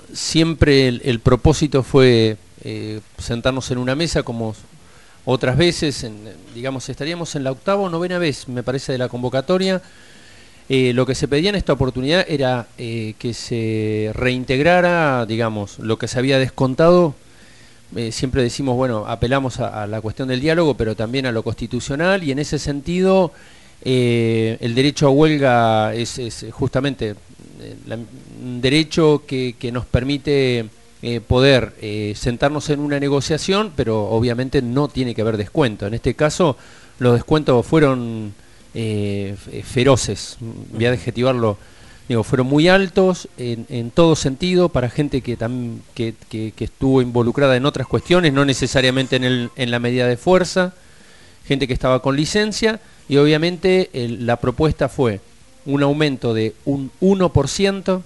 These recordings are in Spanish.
siempre el propósito fue sentarnos en una mesa como otras veces, digamos, estaríamos en la octava o novena vez, me parece, de la convocatoria. Lo que se pedía en esta oportunidad era que se reintegrara, digamos, lo que se había descontado. Siempre decimos, bueno, apelamos a la cuestión del diálogo, pero también a lo constitucional, y en ese sentido el derecho a huelga es justamente un derecho que nos permite poder sentarnos en una negociación, pero obviamente no tiene que haber descuento. En este caso los descuentos fueron feroces, voy a adjetivarlo, digo, fueron muy altos en todo sentido para gente que estuvo involucrada en otras cuestiones, no necesariamente en la medida de fuerza, gente que estaba con licencia, y obviamente la propuesta fue un aumento de un 1%,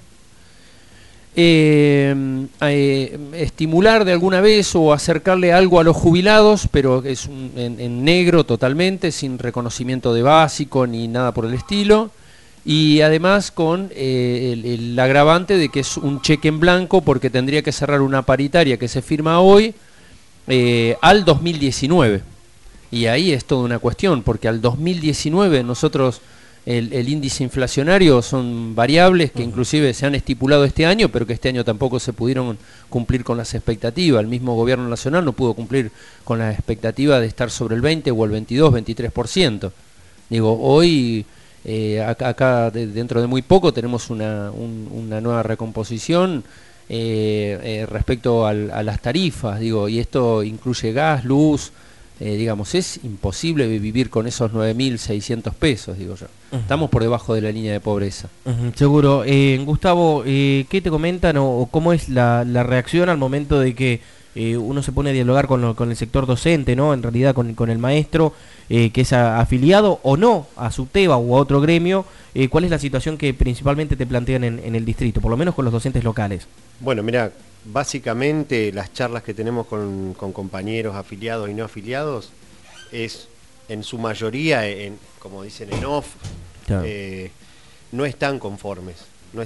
estimular de alguna vez o acercarle algo a los jubilados, pero es en negro totalmente, sin reconocimiento de básico ni nada por el estilo, y además con el agravante de que es un cheque en blanco, porque tendría que cerrar una paritaria que se firma hoy al 2019, y ahí es toda una cuestión, porque al 2019 nosotros el índice inflacionario son variables que inclusive se han estipulado este año, pero que este año tampoco se pudieron cumplir con las expectativas. El mismo gobierno nacional no pudo cumplir con la expectativa de estar sobre el 20 o el 22, 23%. Digo, hoy acá dentro de muy poco tenemos una nueva recomposición respecto a las tarifas, digo, y esto incluye gas, luz. Digamos, es imposible vivir con esos 9.600 pesos, digo yo. Estamos por debajo de la línea de pobreza. Seguro. Gustavo, ¿qué te comentan o cómo es la reacción al momento de que uno se pone a dialogar con el sector docente, ¿no? En realidad con el maestro, que es afiliado o no a SUTEBA u a otro gremio? ¿Cuál es la situación que principalmente te plantean en el distrito, por lo menos con los docentes locales? Bueno, mira, básicamente las charlas que tenemos con compañeros afiliados y no afiliados es en su mayoría, como dicen en off, claro. No están conformes,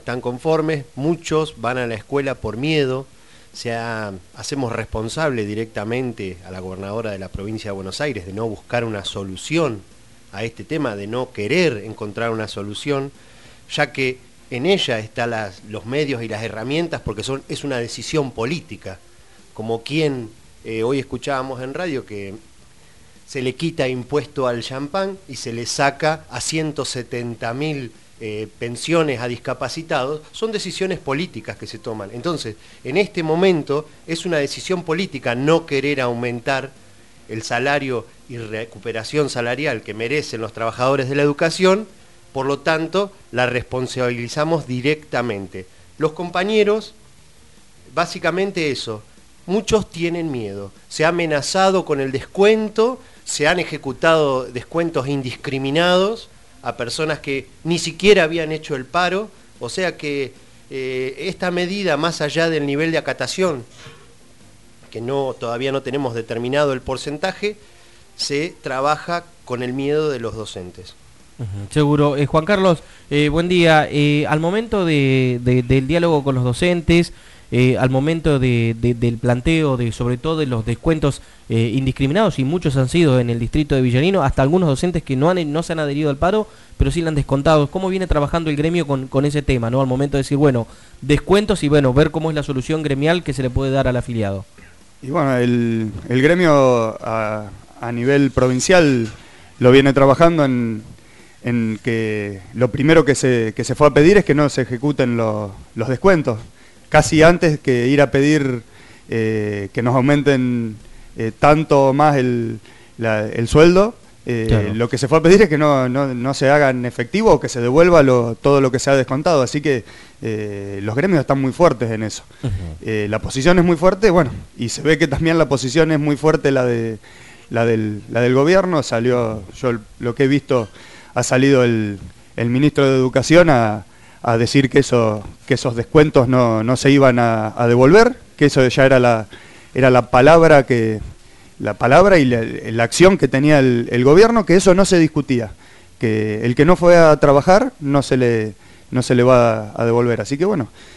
muchos van a la escuela por miedo. Hacemos responsable directamente a la gobernadora de la provincia de Buenos Aires de no buscar una solución a este tema, de no querer encontrar una solución, ya que en ella están los medios y las herramientas, porque es una decisión política, como quien hoy escuchábamos en radio que se le quita impuesto al champán y se le saca a 170.000 pensiones a discapacitados. Son decisiones políticas que se toman. Entonces, en este momento es una decisión política no querer aumentar el salario y recuperación salarial que merecen los trabajadores de la educación. Por lo tanto, la responsabilizamos directamente. Los compañeros, básicamente eso, muchos tienen miedo. Se ha amenazado con el descuento, se han ejecutado descuentos indiscriminados a personas que ni siquiera habían hecho el paro, o sea que esta medida, más allá del nivel de acatación, que todavía no tenemos determinado el porcentaje, se trabaja con el miedo de los docentes. Seguro. Juan Carlos, buen día. Al momento del diálogo con los docentes, al momento del planteo sobre todo de los descuentos indiscriminados, y muchos han sido en el distrito de Villarino, hasta algunos docentes que no se han adherido al paro, pero sí le han descontado. ¿Cómo viene trabajando el gremio con ese tema, ¿no? Al momento de decir, bueno, descuentos y bueno, ver cómo es la solución gremial que se le puede dar al afiliado. Y bueno, el gremio a nivel provincial lo viene trabajando en que lo primero que se fue a pedir es que no se ejecuten los descuentos, casi antes que ir a pedir que nos aumenten tanto más el sueldo. Claro. Lo que se fue a pedir es que no se haga en efectivo o que se devuelva todo lo que se ha descontado, así que los gremios están muy fuertes en eso. La posición es muy fuerte, bueno, y se ve que también la posición es muy fuerte la del gobierno. Salió, yo lo que he visto, ha salido el ministro de Educación a decir que esos descuentos no se iban a devolver, que eso ya era la palabra y la acción que tenía el gobierno, que eso no se discutía, que el que no fue a trabajar no se le va a devolver. Así que bueno,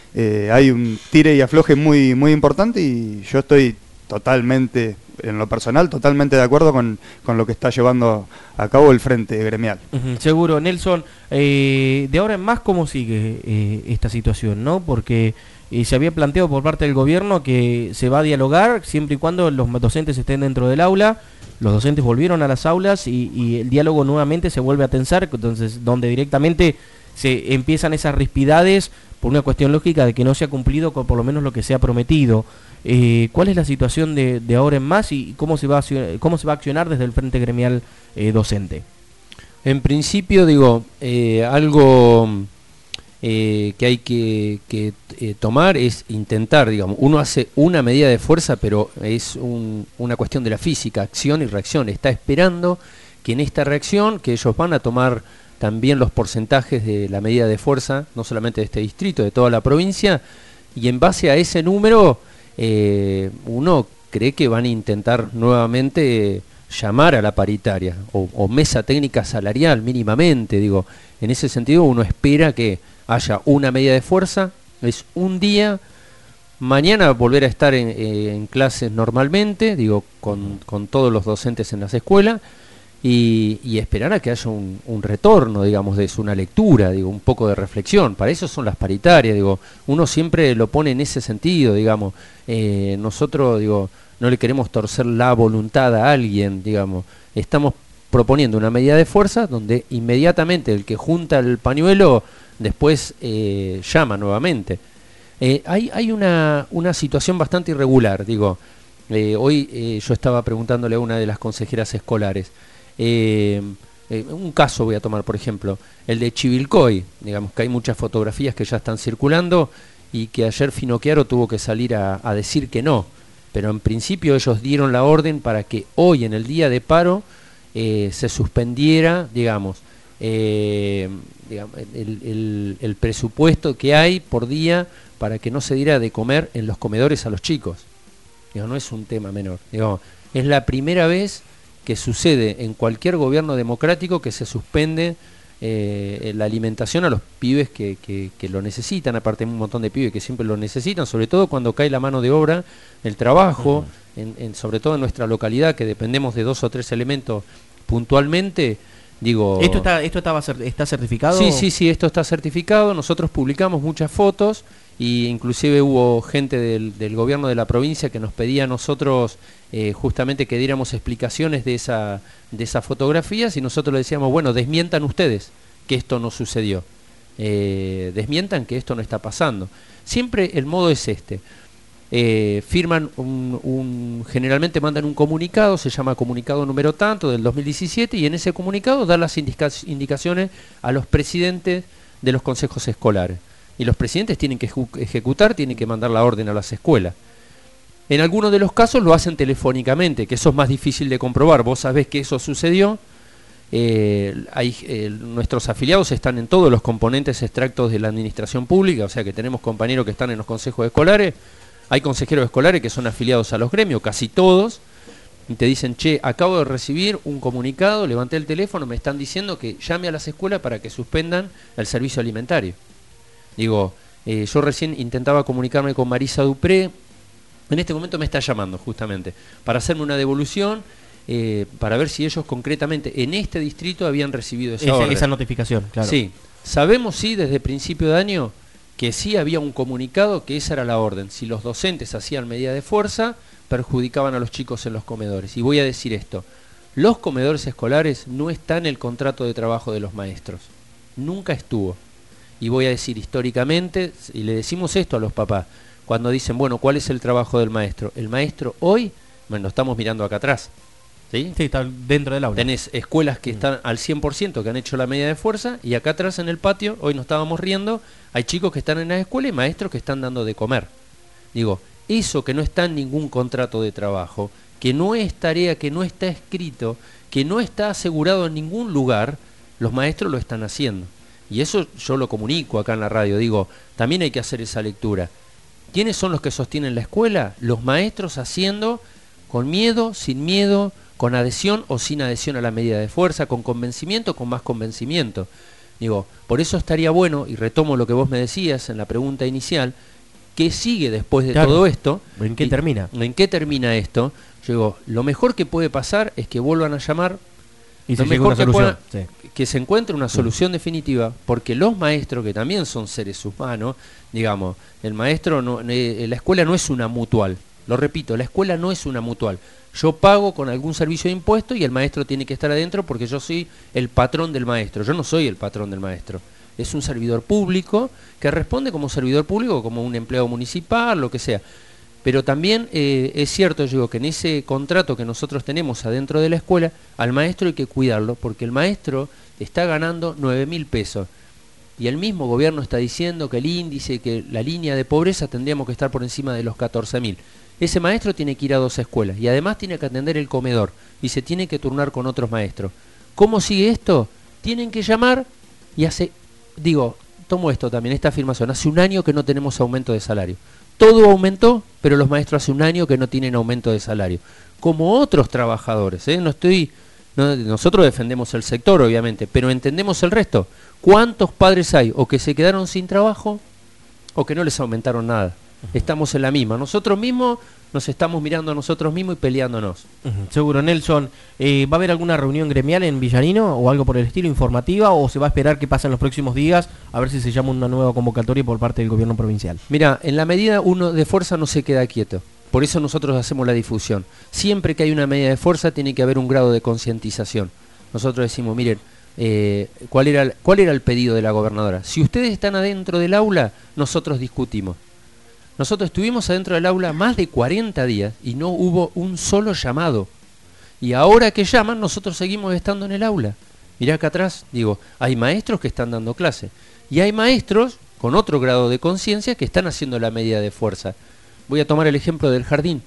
hay un tire y afloje muy, muy importante y yo estoy totalmente, en lo personal, totalmente de acuerdo con lo que está llevando a cabo el Frente Gremial. Seguro, Nelson, de ahora en más, ¿cómo sigue esta situación, no? Porque se había planteado por parte del gobierno que se va a dialogar siempre y cuando los docentes estén dentro del aula. Los docentes volvieron a las aulas y el diálogo nuevamente se vuelve a tensar, entonces donde directamente se empiezan esas rispidades por una cuestión lógica de que no se ha cumplido con por lo menos lo que se ha prometido. ¿Cuál es la situación de ahora en más y cómo se va a accionar desde el Frente Gremial docente? En principio, digo, algo que hay que tomar es intentar, digamos, uno hace una medida de fuerza, pero es una cuestión de la física, acción y reacción. Está esperando que en esta reacción, que ellos van a tomar también los porcentajes de la medida de fuerza, no solamente de este distrito, de toda la provincia, y en base a ese número, uno cree que van a intentar nuevamente llamar a la paritaria, o mesa técnica salarial mínimamente, digo, en ese sentido uno espera que haya una medida de fuerza, es un día, mañana volver a estar en clases normalmente, digo, con todos los docentes en las escuelas, y esperar a que haya un retorno, digamos, de eso, una lectura, digo, un poco de reflexión. Para eso son las paritarias, digo, uno siempre lo pone en ese sentido, digamos, nosotros, digo, no le queremos torcer la voluntad a alguien, digamos, estamos proponiendo una medida de fuerza donde inmediatamente el que junta el pañuelo después llama nuevamente. Hay una situación bastante irregular, digo, hoy yo estaba preguntándole a una de las consejeras escolares, un caso voy a tomar, por ejemplo, el de Chivilcoy, digamos que hay muchas fotografías que ya están circulando y que ayer Finocchiaro tuvo que salir a decir que no, pero en principio ellos dieron la orden para que hoy en el día de paro se suspendiera, digamos, el presupuesto que hay por día para que no se diera de comer en los comedores a los chicos. Digo, no es un tema menor. Digo, es la primera vez que sucede en cualquier gobierno democrático que se suspende la alimentación a los pibes que lo necesitan, aparte de un montón de pibes que siempre lo necesitan, sobre todo cuando cae la mano de obra, el trabajo, sobre todo en nuestra localidad, que dependemos de 2 o 3 elementos puntualmente. Digo, ¿Está certificado? Sí, esto está certificado. Nosotros publicamos muchas fotos y inclusive hubo gente del gobierno de la provincia que nos pedía a nosotros justamente que diéramos explicaciones de esas fotografías y nosotros le decíamos, bueno, desmientan ustedes que esto no sucedió, desmientan que esto no está pasando. Siempre el modo es este. Firman generalmente mandan un comunicado, se llama comunicado número tanto del 2017 y en ese comunicado dan las indicaciones a los presidentes de los consejos escolares y los presidentes tienen que ejecutar, tienen que mandar la orden a las escuelas. En algunos de los casos lo hacen telefónicamente, que eso es más difícil de comprobar. Vos sabés que eso sucedió. Nuestros afiliados están en todos los componentes extractos de la administración pública, o sea que tenemos compañeros que están en los consejos escolares. Hay consejeros escolares que son afiliados a los gremios, casi todos, y te dicen, che, acabo de recibir un comunicado, levanté el teléfono, me están diciendo que llame a las escuelas para que suspendan el servicio alimentario. Digo, yo recién intentaba comunicarme con Marisa Dupré, en este momento me está llamando justamente, para hacerme una devolución, para ver si ellos concretamente en este distrito habían recibido esa notificación, claro. Sí, sabemos sí desde principio de año que sí había un comunicado que esa era la orden. Si los docentes hacían medida de fuerza, perjudicaban a los chicos en los comedores. Y voy a decir esto, los comedores escolares no están en el contrato de trabajo de los maestros. Nunca estuvo. Y voy a decir históricamente, y le decimos esto a los papás, cuando dicen, bueno, ¿cuál es el trabajo del maestro? El maestro hoy, bueno, estamos mirando acá atrás. ¿Sí? Sí, está dentro del aula. Tenés escuelas que están al 100%, que han hecho la medida de fuerza, y acá atrás en el patio, hoy nos estábamos riendo, hay chicos que están en la escuela y maestros que están dando de comer. Digo, eso que no está en ningún contrato de trabajo, que no es tarea, que no está escrito, que no está asegurado en ningún lugar, los maestros lo están haciendo. Y eso yo lo comunico acá en la radio, digo, también hay que hacer esa lectura. ¿Quiénes son los que sostienen la escuela? Los maestros haciendo con miedo, sin miedo, con adhesión o sin adhesión a la medida de fuerza, con convencimiento, con más convencimiento. Digo, por eso estaría bueno, y retomo lo que vos me decías en la pregunta inicial, ¿qué sigue después de todo esto? ¿En qué termina? ¿En qué termina esto? Yo digo, lo mejor que puede pasar es que vuelvan a llamar, Y lo se llega a mejor una que, solución. que se encuentre una solución definitiva, porque los maestros, que también son seres humanos, digamos, el maestro, la escuela no es una mutual, lo repito, la escuela no es una mutual. Yo pago con algún servicio de impuesto y el maestro tiene que estar adentro porque yo soy el patrón del maestro. Yo no soy el patrón del maestro. Es un servidor público que responde como servidor público, como un empleado municipal, lo que sea. Pero también es cierto, yo digo, que en ese contrato que nosotros tenemos adentro de la escuela, al maestro hay que cuidarlo, porque el maestro está ganando 9.000 pesos. Y el mismo gobierno está diciendo que el índice, que la línea de pobreza tendríamos que estar por encima de los 14.000. Ese maestro tiene que ir a 2 escuelas y además tiene que atender el comedor y se tiene que turnar con otros maestros. ¿Cómo sigue esto? Tienen que llamar y tomo esto también, esta afirmación, hace un año que no tenemos aumento de salario. Todo aumentó, pero los maestros hace un año que no tienen aumento de salario. Como otros trabajadores, nosotros defendemos el sector, obviamente, pero entendemos el resto. ¿Cuántos padres hay o que se quedaron sin trabajo o que no les aumentaron nada? Estamos en la misma. Nosotros mismos nos estamos mirando a nosotros mismos y peleándonos. Seguro, Nelson. ¿Va a haber alguna reunión gremial en Villarino o algo por el estilo, informativa, o se va a esperar que pasen los próximos días a ver si se llama una nueva convocatoria por parte del gobierno provincial? Mira, en la medida uno de fuerza no se queda quieto. Por eso nosotros hacemos la difusión. Siempre que hay una medida de fuerza tiene que haber un grado de concientización. Nosotros decimos, miren, ¿cuál era el pedido de la gobernadora? Si ustedes están adentro del aula, nosotros discutimos. Nosotros estuvimos adentro del aula más de 40 días y no hubo un solo llamado. Y ahora que llaman, nosotros seguimos estando en el aula. Mirá acá atrás, hay maestros que están dando clase. Y hay maestros con otro grado de conciencia que están haciendo la medida de fuerza. Voy a tomar el ejemplo del jardín.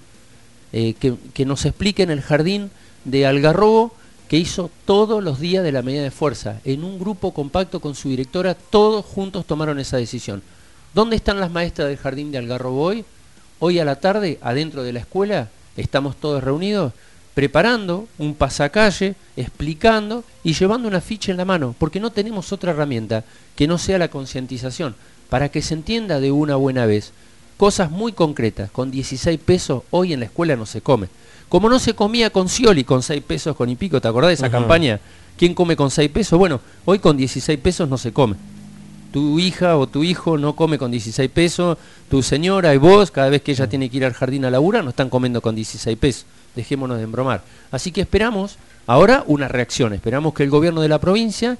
Que nos expliquen el jardín de Algarrobo, que hizo todos los días de la medida de fuerza. En un grupo compacto con su directora, todos juntos tomaron esa decisión. ¿Dónde están las maestras del jardín de Algarrobo hoy? Hoy a la tarde, adentro de la escuela, estamos todos reunidos, preparando un pasacalle, explicando y llevando una ficha en la mano, porque no tenemos otra herramienta que no sea la concientización, para que se entienda de una buena vez. Cosas muy concretas, con 16 pesos hoy en la escuela no se come. Como no se comía con Scioli, con 6 pesos con y pico, ¿te acordás de esa campaña? ¿Quién come con 6 pesos? Bueno, hoy con 16 pesos no se come. Tu hija o tu hijo no come con 16 pesos, tu señora y vos, cada vez que ella tiene que ir al jardín a laburar, no están comiendo con 16 pesos. Dejémonos de embromar. Así que esperamos ahora una reacción, esperamos que el gobierno de la provincia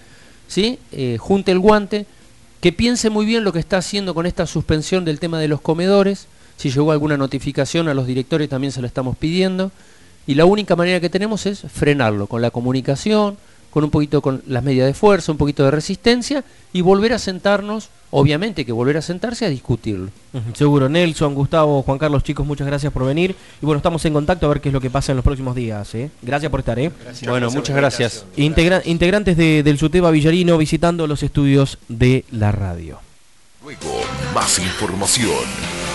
junte el guante, que piense muy bien lo que está haciendo con esta suspensión del tema de los comedores. Si llegó alguna notificación a los directores también se la estamos pidiendo, y la única manera que tenemos es frenarlo con la comunicación, con un poquito con las medidas de fuerza, un poquito de resistencia y volver a sentarnos, obviamente que volver a sentarse a discutirlo. Seguro. Nelson, Gustavo, Juan Carlos, chicos, muchas gracias por venir y bueno, estamos en contacto a ver qué es lo que pasa en los próximos días. Gracias por estar. Gracias, bueno, muchas gracias. Integrantes del SUTEBA Villarino visitando los estudios de la radio. Luego, más información.